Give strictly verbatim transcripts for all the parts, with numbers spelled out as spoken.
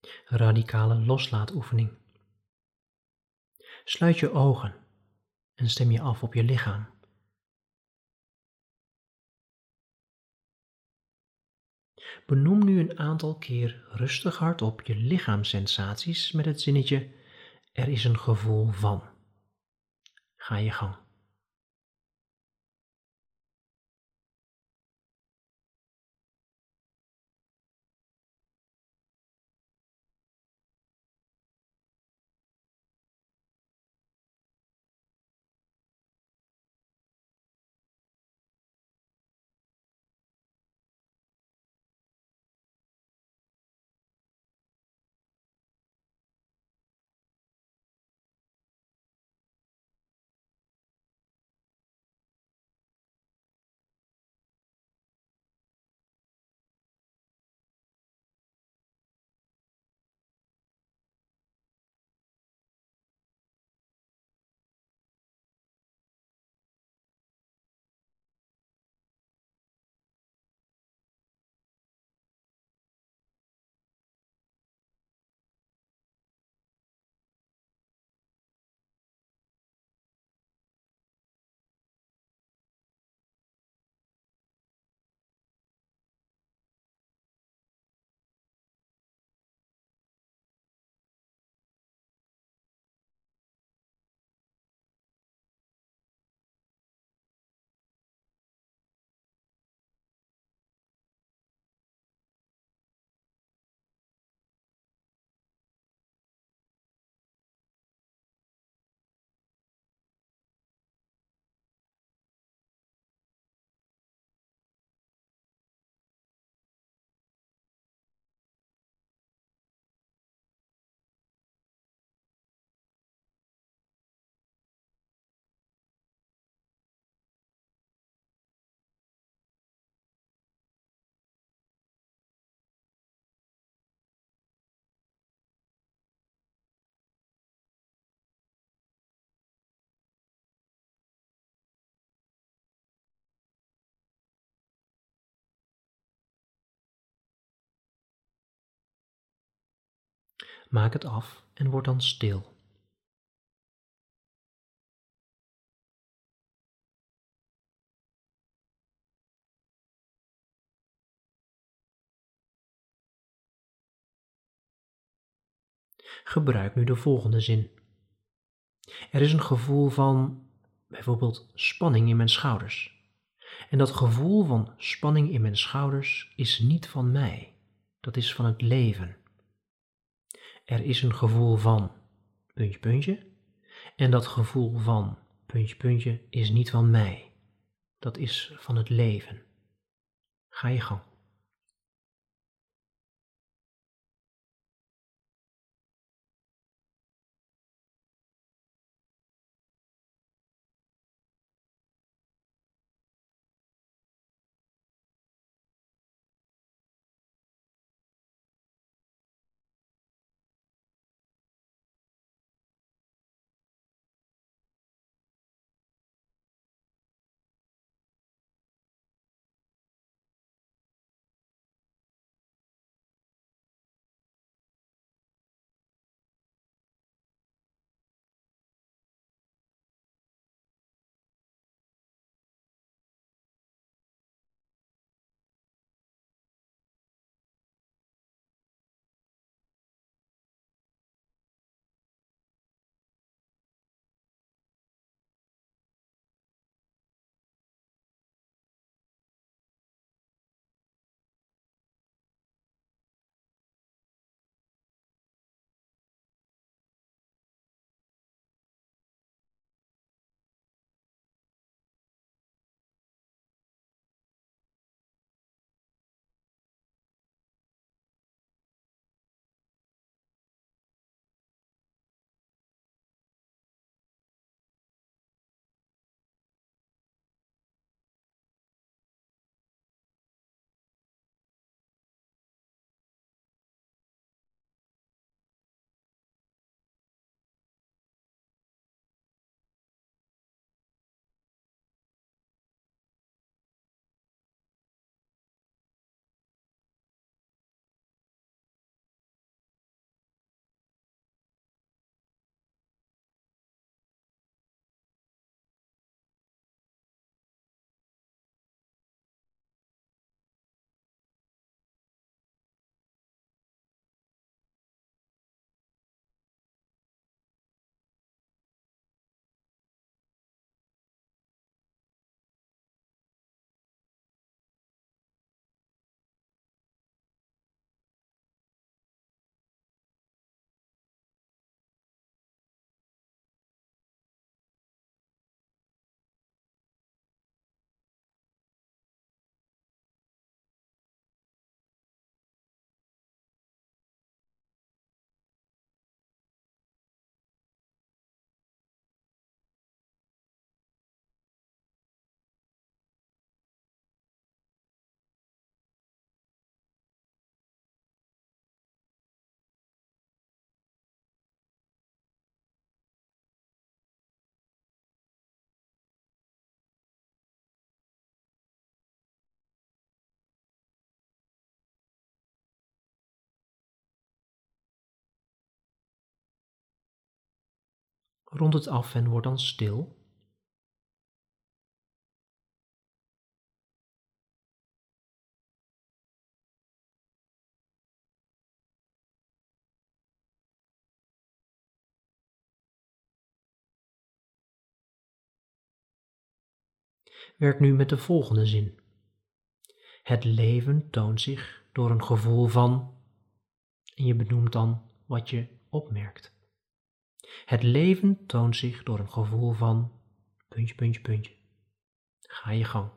Radicale loslaatoefening. Sluit je ogen en stem je af op je lichaam. Benoem nu een aantal keer rustig hardop je lichaamssensaties met het zinnetje: er is een gevoel van. Ga je gang. Maak het af en word dan stil. Gebruik nu de volgende zin. Er is een gevoel van, bijvoorbeeld, spanning in mijn schouders. En dat gevoel van spanning in mijn schouders is niet van mij. Dat is van het leven. Er is een gevoel van, puntje, puntje. En dat gevoel van, puntje, puntje, is niet van mij. Dat is van het leven. Ga je gang. Rond het af en word dan stil. Werk nu met de volgende zin. Het leven toont zich door een gevoel van, en je benoemt dan wat je opmerkt. Het leven toont zich door een gevoel van, puntje, puntje, puntje. Ga je gang.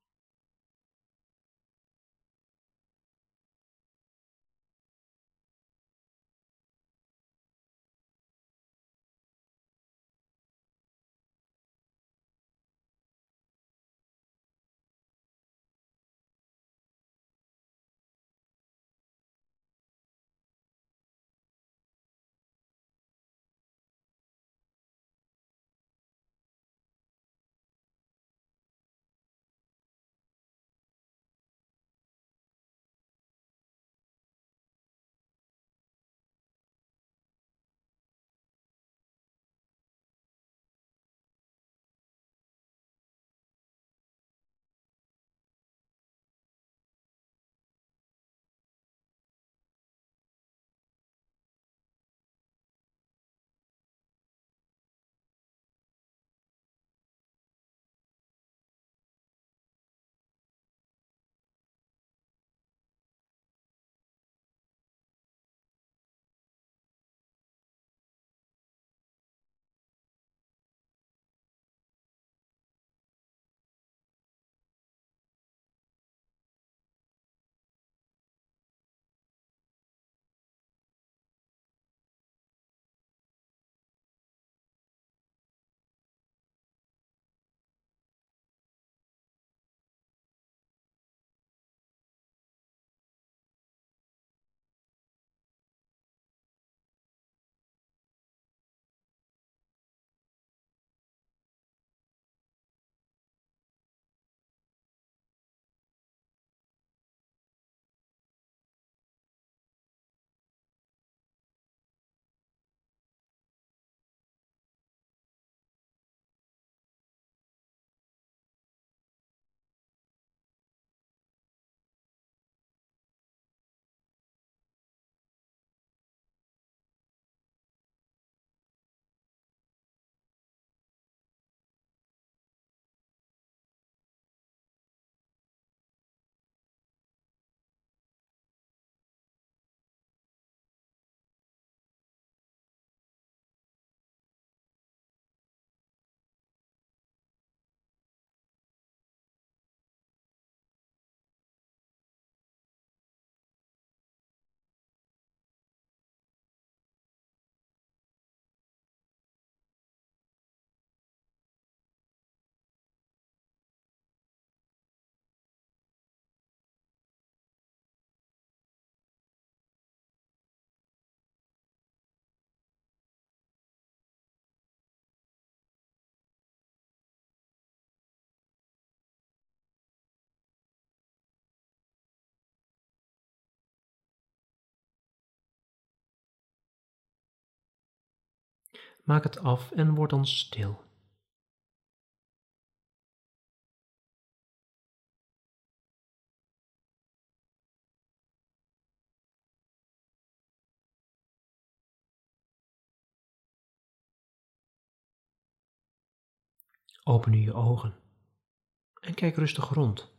Maak het af en word dan stil. Open nu je ogen en kijk rustig rond.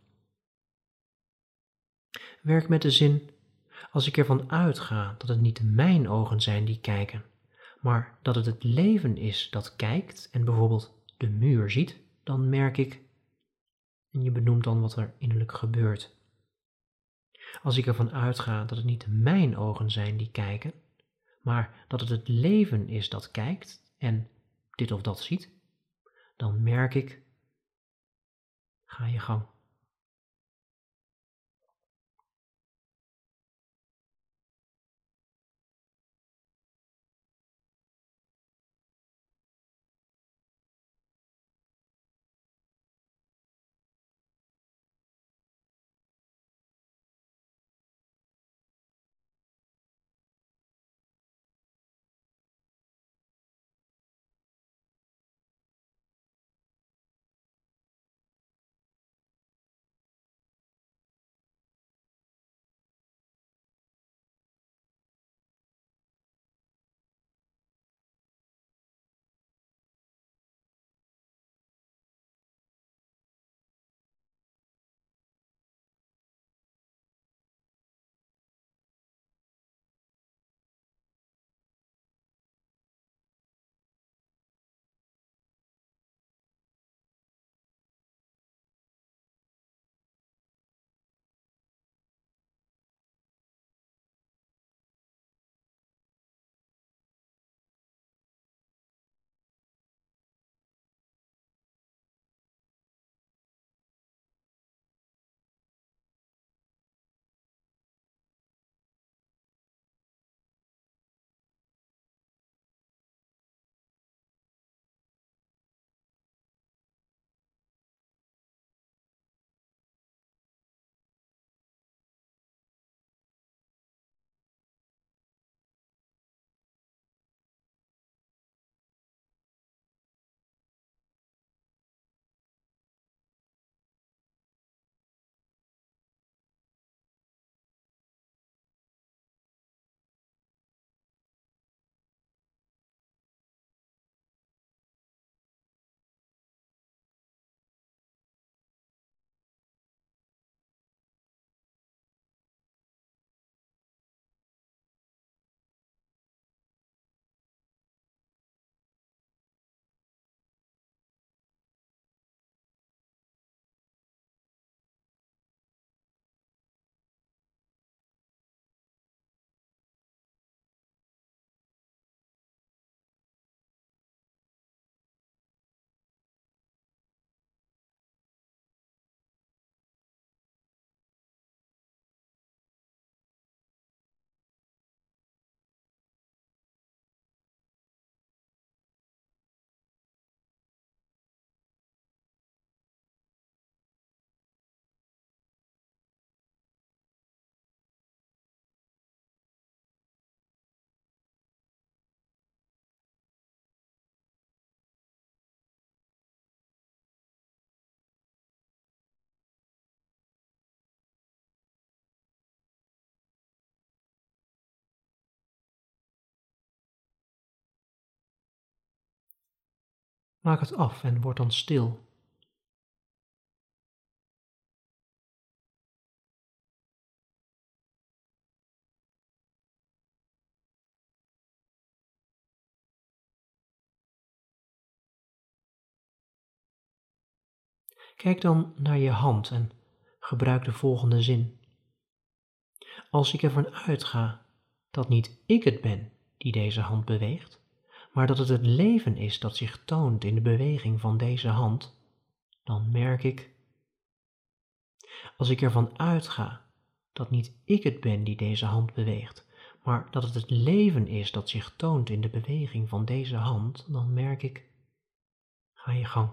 Werk met de zin, als ik ervan uitga dat het niet mijn ogen zijn die kijken, maar dat het het leven is dat kijkt en bijvoorbeeld de muur ziet, dan merk ik, en je benoemt dan wat er innerlijk gebeurt. Als ik ervan uitga dat het niet mijn ogen zijn die kijken, maar dat het het leven is dat kijkt en dit of dat ziet, dan merk ik, ga je gang. Maak het af en word dan stil. Kijk dan naar je hand en gebruik de volgende zin. Als ik ervan uitga dat niet ik het ben die deze hand beweegt, maar dat het het leven is dat zich toont in de beweging van deze hand, dan merk ik. Als ik ervan uitga dat niet ik het ben die deze hand beweegt, maar dat het het leven is dat zich toont in de beweging van deze hand, dan merk ik. Ga je gang.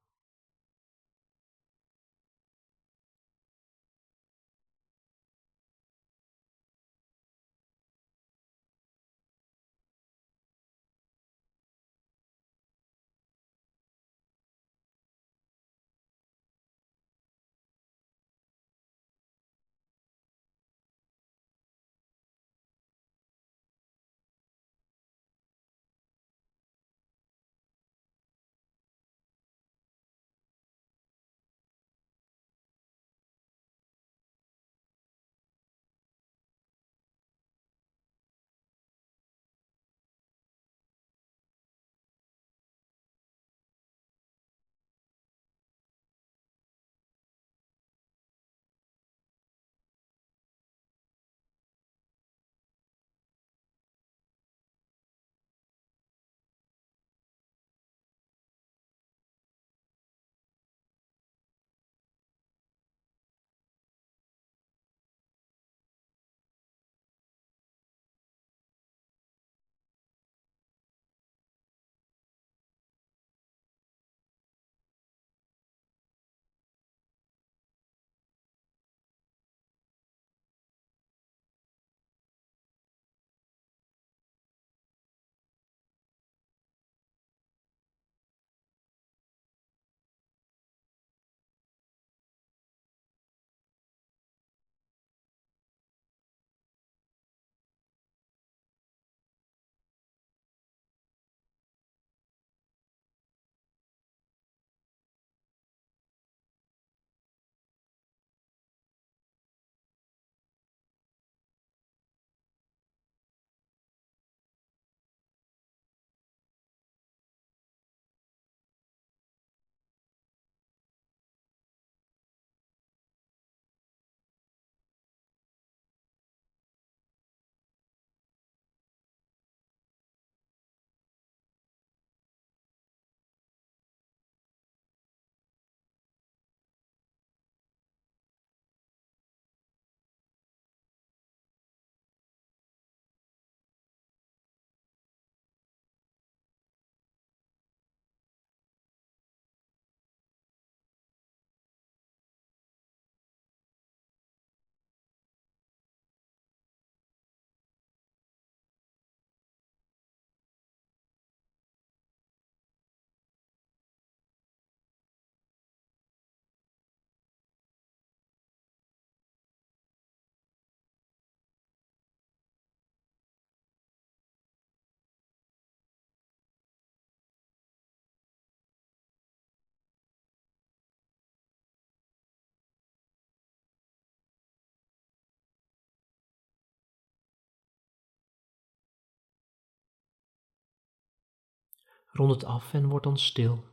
Rond het af en word dan stil.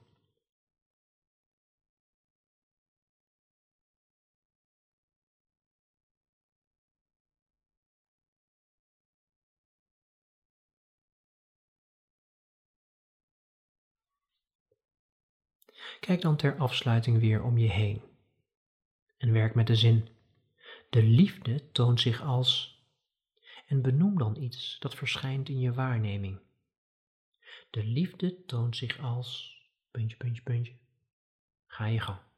Kijk dan ter afsluiting weer om je heen en werk met de zin. De liefde toont zich als, en benoem dan iets dat verschijnt in je waarneming. De liefde toont zich als, puntje, puntje, puntje. Ga je gang.